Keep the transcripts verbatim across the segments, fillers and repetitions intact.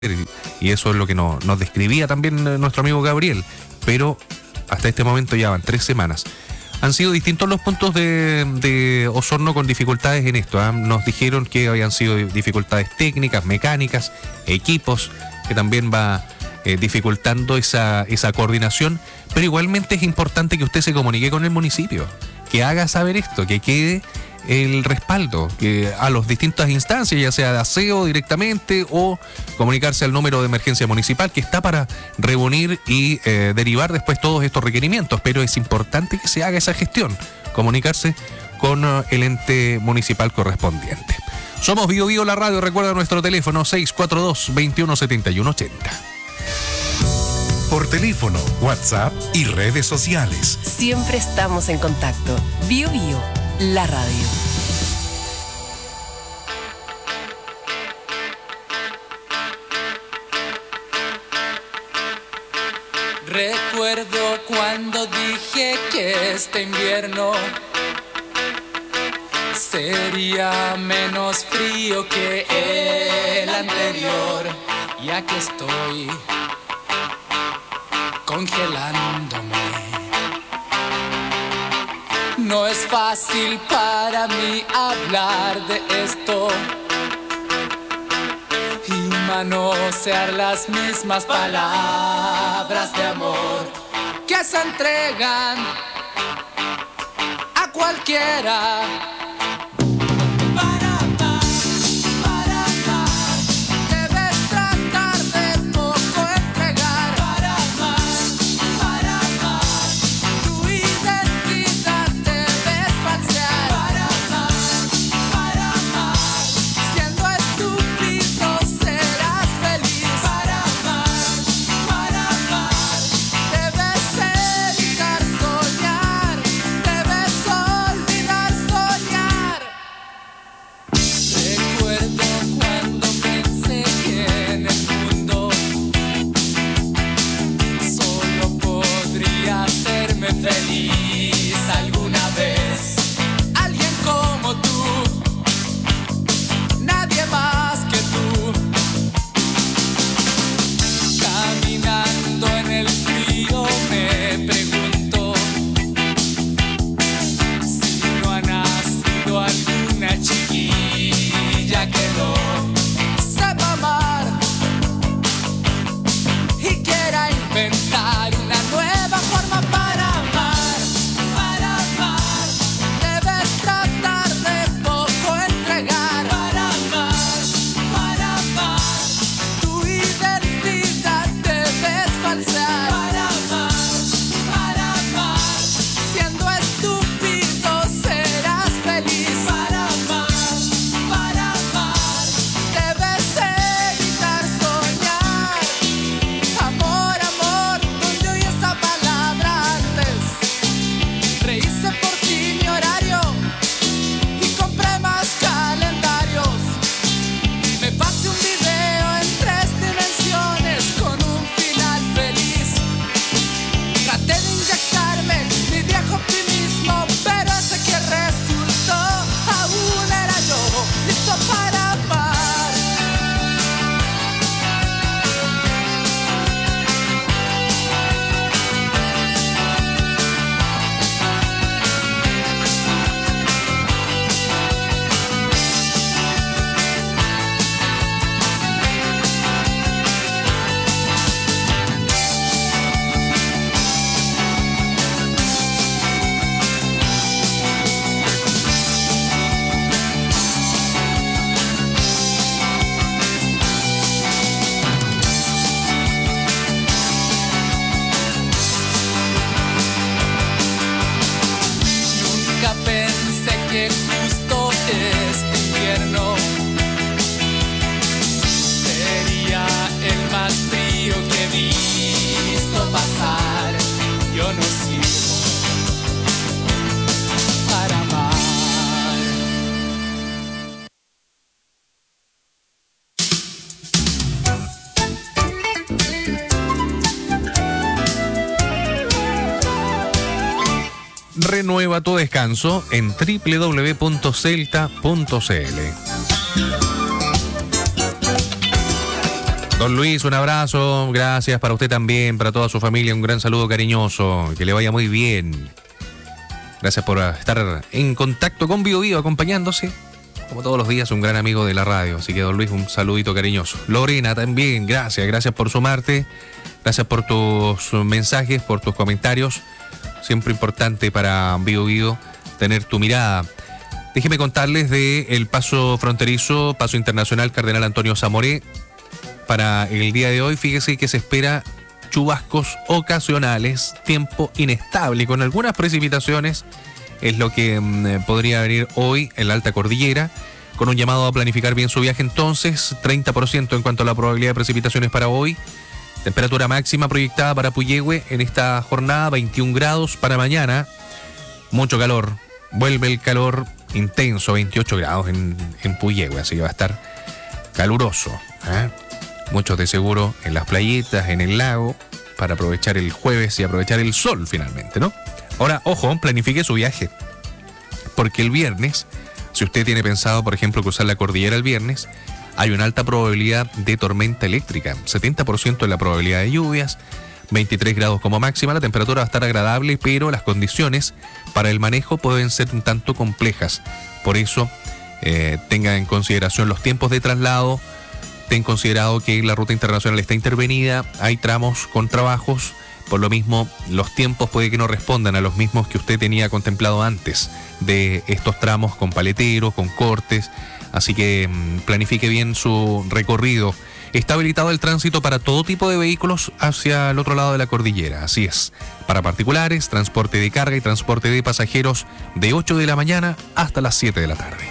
y eso es lo que nos, nos describía también nuestro amigo Gabriel, pero hasta este momento ya van tres semanas. Han sido distintos los puntos de, de Osorno con dificultades en esto, ¿eh? Nos dijeron que habían sido dificultades técnicas, mecánicas, equipos, que también va eh, dificultando esa, esa coordinación, pero igualmente es importante que usted se comunique con el municipio, que haga saber esto, que quede el respaldo que a las distintas instancias, ya sea de aseo directamente o comunicarse al número de emergencia municipal que está para reunir y eh, derivar después todos estos requerimientos, pero es importante que se haga esa gestión, comunicarse con uh, el ente municipal correspondiente. Somos Bio Bio la radio, recuerda nuestro teléfono seis cuatro dos, veintiuno setenta y uno ochenta. Por teléfono, WhatsApp y redes sociales. Siempre estamos en contacto. Bio Bio, la radio. Recuerdo cuando dije que este invierno sería menos frío que el anterior, ya que estoy congelándome. No es fácil para mí hablar de esto y manosear las mismas palabras de amor que se entregan a cualquiera. Feliz alguna vez, alguien como tú, nadie más que tú, caminando en el frío me pregunto si no ha nacido alguna chiquilla que no sepa amar y quiera inventar una nueva forma para Renueva tu descanso en doble u doble u doble u punto celta punto c l. Don Luis, un abrazo, gracias para usted también, para toda su familia, un gran saludo cariñoso, que le vaya muy bien. Gracias por estar en contacto con Bio Bio, acompañándose, como todos los días, un gran amigo de la radio. Así que, don Luis, un saludito cariñoso. Lorena también, gracias, gracias por sumarte, gracias por tus mensajes, por tus comentarios. Siempre importante para Bio Bio tener tu mirada. Déjeme contarles de el paso fronterizo, paso internacional Cardenal Antonio Zamoré. Para el día de hoy, fíjese que se espera chubascos ocasionales, tiempo inestable con algunas precipitaciones, es lo que mm, podría venir hoy en la alta cordillera, con un llamado a planificar bien su viaje entonces, treinta por ciento en cuanto a la probabilidad de precipitaciones para hoy, temperatura máxima proyectada para Puyehue en esta jornada, veintiún grados para mañana, mucho calor, vuelve el calor intenso, veintiocho grados en, en Puyehue, así que va a estar caluroso, ¿eh? Muchos de seguro en las playitas, en el lago, para aprovechar el jueves y aprovechar el sol finalmente, ¿no? Ahora, ojo, planifique su viaje, porque el viernes, si usted tiene pensado, por ejemplo, cruzar la cordillera el viernes, hay una alta probabilidad de tormenta eléctrica, setenta por ciento de la probabilidad de lluvias, veintitrés grados como máxima, la temperatura va a estar agradable, pero las condiciones para el manejo pueden ser un tanto complejas. Por eso, eh, tenga en consideración los tiempos de traslado. Ten considerado que la ruta internacional está intervenida, hay tramos con trabajos, por lo mismo los tiempos puede que no respondan a los mismos que usted tenía contemplado antes de estos tramos con paleteros, con cortes, así que mmm, planifique bien su recorrido. Está habilitado el tránsito para todo tipo de vehículos hacia el otro lado de la cordillera, así es, para particulares, transporte de carga y transporte de pasajeros de ocho de la mañana hasta las siete de la tarde.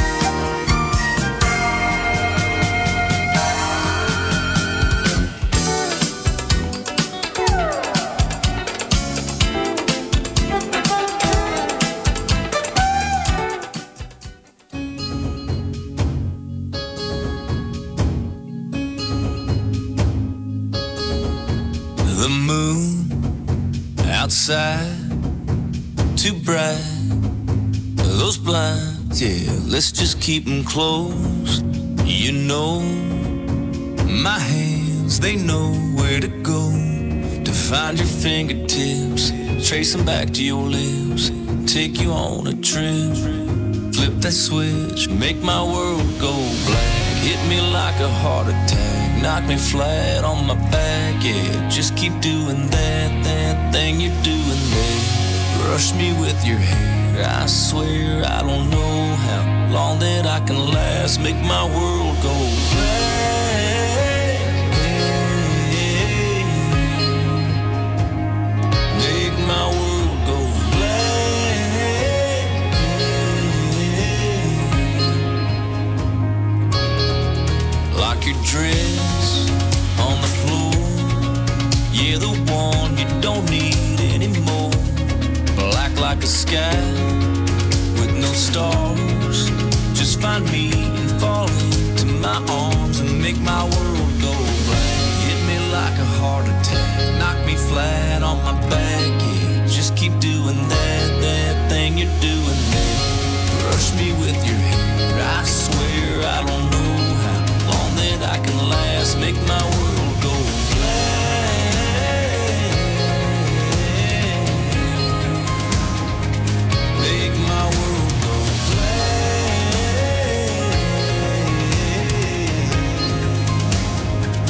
The moon outside, too bright. Those blinds, yeah, let's just keep them closed. You know, my hands, they know where to go to find your fingertips, trace them back to your lips, take you on a trip. Flip that switch, make my world go black. Hit me like a heart attack, knock me flat on my back, yeah. Just keep doing that, that thing you're doing there. Rush me with your hair, I swear I don't know how long that I can last. Make my world go black, make my world go black. Like your dress on the floor, yeah, the one you don't need anymore. Black like a sky with no stars. Just find me and fall into my arms and make my world go black. Hit me like a heart attack, knock me flat on my back, yeah. Just keep doing that, that thing you're doing there. Rush me with your hair, I swear I don't know how long that I can last. Make my world go black. Make my world go black.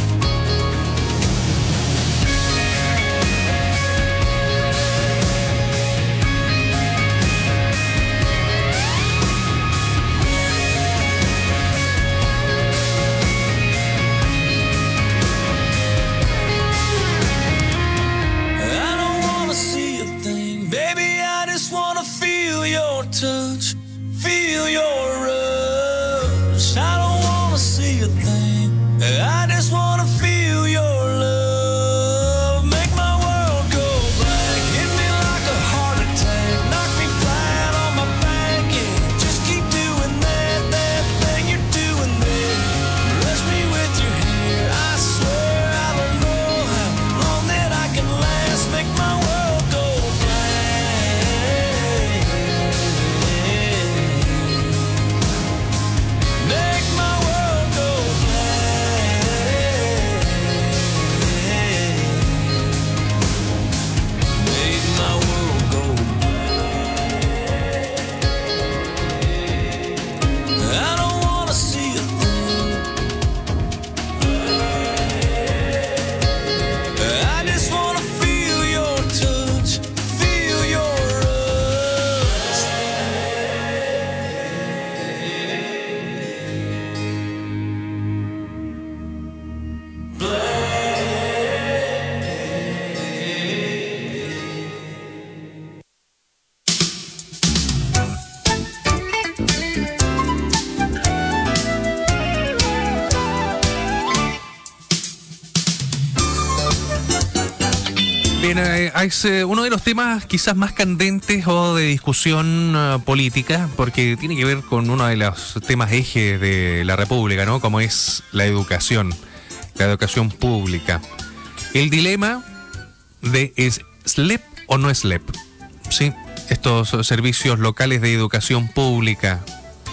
Bien, eh, es eh, uno de los temas quizás más candentes o de discusión uh, política, porque tiene que ver con uno de los temas ejes de la República, ¿no? Como es la educación, la educación pública. El dilema de ¿es S L E P o no es S L E P? ¿Sí? Estos servicios locales de educación pública,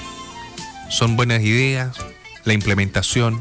¿son buenas ideas? La implementación.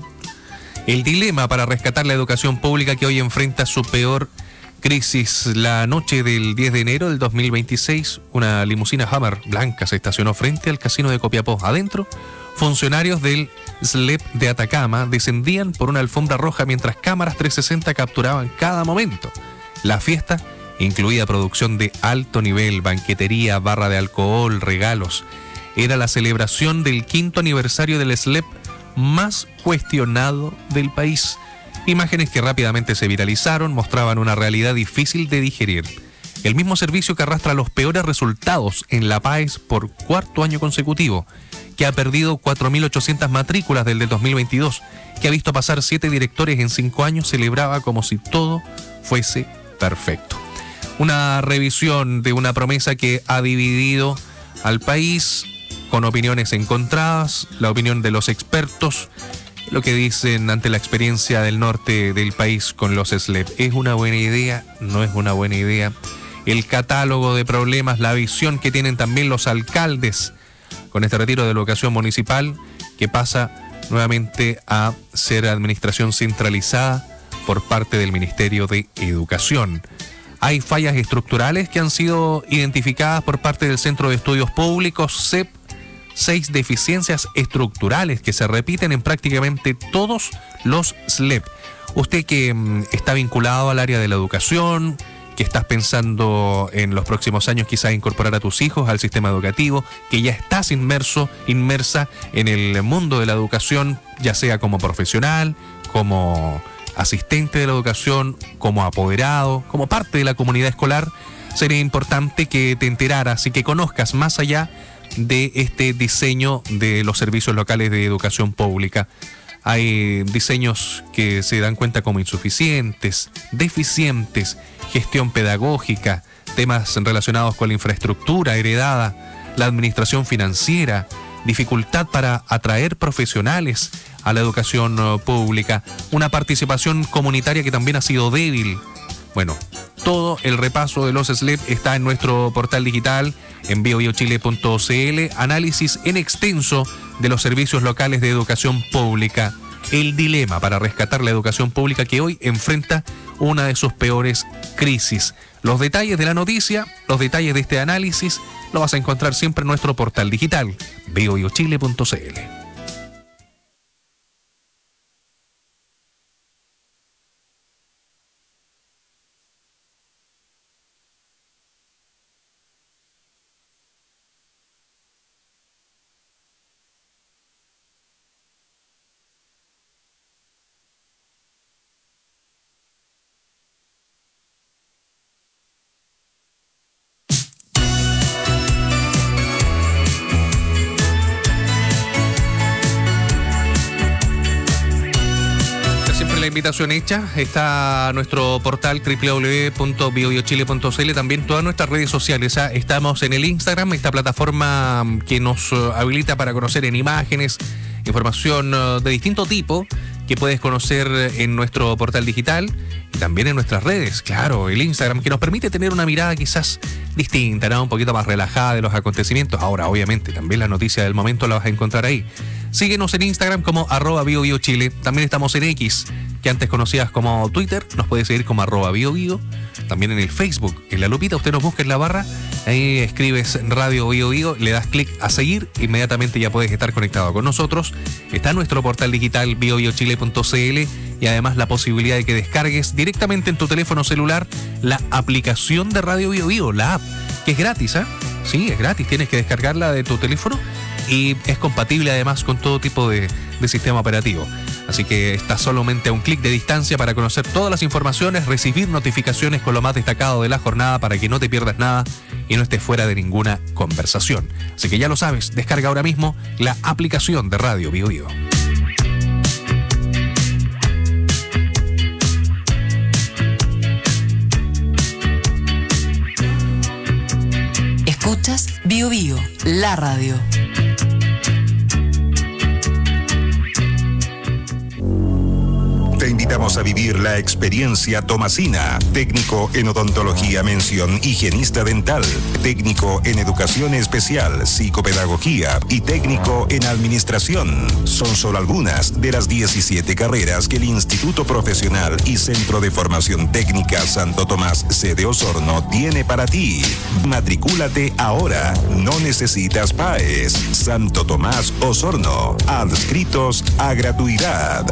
El dilema para rescatar la educación pública que hoy enfrenta su peor crisis. La noche del diez de enero del dos mil veintiséis, una limusina Hummer blanca se estacionó frente al casino de Copiapó. Adentro, funcionarios del S L E P de Atacama descendían por una alfombra roja mientras cámaras trescientos sesenta capturaban cada momento. La fiesta incluía producción de alto nivel, banquetería, barra de alcohol, regalos. Era la celebración del quinto aniversario del S L E P más cuestionado del país. Imágenes que rápidamente se viralizaron mostraban una realidad difícil de digerir. El mismo servicio que arrastra los peores resultados en La Paz por cuarto año consecutivo, que ha perdido cuatro mil ochocientas matrículas desde el dos mil veintidós, que ha visto pasar siete directores en cinco años, celebraba como si todo fuese perfecto. Una revisión de una promesa que ha dividido al país con opiniones encontradas, la opinión de los expertos, lo que dicen ante la experiencia del norte del país con los S L E P. ¿Es una buena idea? ¿No es una buena idea? El catálogo de problemas, la visión que tienen también los alcaldes con este retiro de la educación municipal que pasa nuevamente a ser administración centralizada por parte del Ministerio de Educación. Hay fallas estructurales que han sido identificadas por parte del Centro de Estudios Públicos, C E P, seis deficiencias estructurales que se repiten en prácticamente todos los S L E P. Usted que mm, está vinculado al área de la educación, que estás pensando en los próximos años quizás incorporar a tus hijos al sistema educativo, que ya estás inmerso, inmersa en el mundo de la educación, ya sea como profesional, como asistente de la educación, como apoderado, como parte de la comunidad escolar, sería importante que te enteraras y que conozcas más allá de este diseño de los servicios locales de educación pública. Hay diseños que se dan cuenta como insuficientes, deficientes, gestión pedagógica, temas relacionados con la infraestructura heredada, la administración financiera, dificultad para atraer profesionales a la educación uh, pública, una participación comunitaria que también ha sido débil. Bueno, todo el repaso de los S L E P está en nuestro portal digital en bio bio chile punto c l. Análisis en extenso de los servicios locales de educación pública. El dilema para rescatar la educación pública que hoy enfrenta una de sus peores crisis. Los detalles de la noticia, los detalles de este análisis, lo vas a encontrar siempre en nuestro portal digital, bio bio chile punto c l. Invitación hecha, está nuestro portal doble u doble u doble u punto bio bio chile punto c l, también todas nuestras redes sociales. Estamos en el Instagram, esta plataforma que nos habilita para conocer en imágenes, información de distinto tipo que puedes conocer en nuestro portal digital y también en nuestras redes. Claro, el Instagram que nos permite tener una mirada quizás distinta, ¿no? Un poquito más relajada de los acontecimientos. Ahora, obviamente, también la noticia del momento la vas a encontrar ahí. Síguenos en Instagram como arroba biobiochile. También estamos en X, que antes conocías como Twitter. Nos puedes seguir como arroba biobio. También en el Facebook, en la lupita, usted nos busca en la barra. Ahí escribes Radio Bio Bio, le das clic a seguir. Inmediatamente ya puedes estar conectado con nosotros. Está nuestro portal digital bio bio chile punto c l y además la posibilidad de que descargues directamente en tu teléfono celular la aplicación de Radio Bio Bio, la app, que es gratis, ¿eh? Sí, es gratis. Tienes que descargarla de tu teléfono y es compatible además con todo tipo de, de sistema operativo. Así que está solamente a un clic de distancia para conocer todas las informaciones, recibir notificaciones con lo más destacado de la jornada para que no te pierdas nada y no estés fuera de ninguna conversación. Así que ya lo sabes, descarga ahora mismo la aplicación de Radio Bio Bio. Biobío, la radio. Te invitamos a vivir la experiencia Tomasina, técnico en odontología mención higienista dental, técnico en educación especial, psicopedagogía y técnico en administración. Son solo algunas de las diecisiete carreras que el Instituto Profesional y Centro de Formación Técnica Santo Tomás, sede Osorno, tiene para ti. Matricúlate ahora, no necesitas P A E S. Santo Tomás Osorno, adscritos a gratuidad.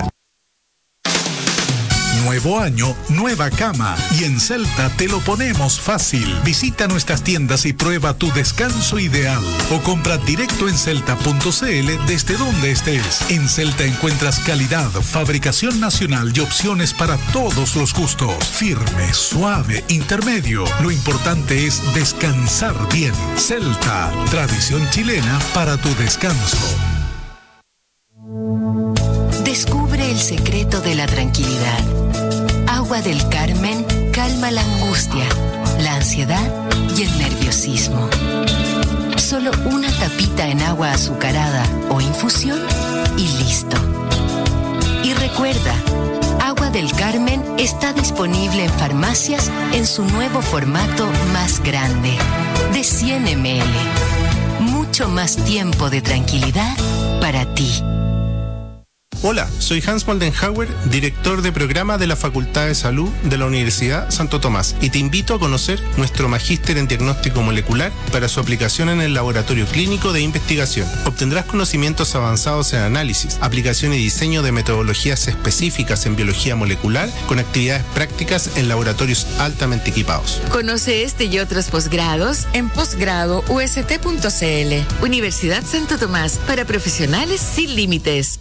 Nuevo año, nueva cama. Y en Celta te lo ponemos fácil. Visita nuestras tiendas y prueba tu descanso ideal. O compra directo en celta punto c l desde donde estés. En Celta encuentras calidad, fabricación nacional y opciones para todos los gustos. Firme, suave, intermedio. Lo importante es descansar bien. Celta, tradición chilena para tu descanso. Descubre el secreto de la tranquilidad. Agua del Carmen calma la angustia, la ansiedad y el nerviosismo. Solo una tapita en agua azucarada o infusión y listo. Y recuerda, Agua del Carmen está disponible en farmacias en su nuevo formato más grande, de cien mililitros. Mucho más tiempo de tranquilidad para ti. Hola, soy Hans Moldenhauer, director de programa de la Facultad de Salud de la Universidad Santo Tomás, y te invito a conocer nuestro magíster en diagnóstico molecular para su aplicación en el laboratorio clínico de investigación. Obtendrás conocimientos avanzados en análisis, aplicación y diseño de metodologías específicas en biología molecular con actividades prácticas en laboratorios altamente equipados. Conoce este y otros posgrados en posgrado u s t punto c l. Universidad Santo Tomás, para profesionales sin límites.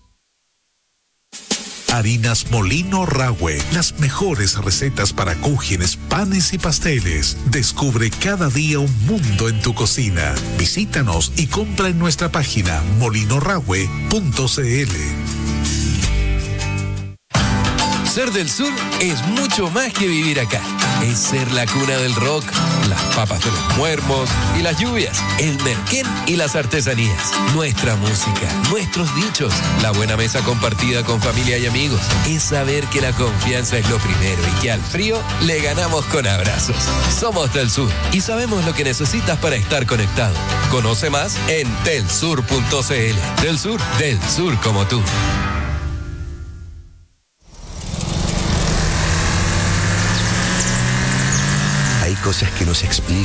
Harinas Molino Rahue, las mejores recetas para cúgenes, panes y pasteles. Descubre cada día un mundo en tu cocina. Visítanos y compra en nuestra página molino rahue punto c l. Ser del sur es mucho más que vivir acá. Es ser la cuna del rock, las papas de los muermos y las lluvias, el merquén y las artesanías, nuestra música, nuestros dichos, la buena mesa compartida con familia y amigos. Es saber que la confianza es lo primero y que al frío le ganamos con abrazos. Somos del sur y sabemos lo que necesitas para estar conectado. Conoce más en telsur punto c l. Del sur, del sur como tú. Hay cosas que no se explican,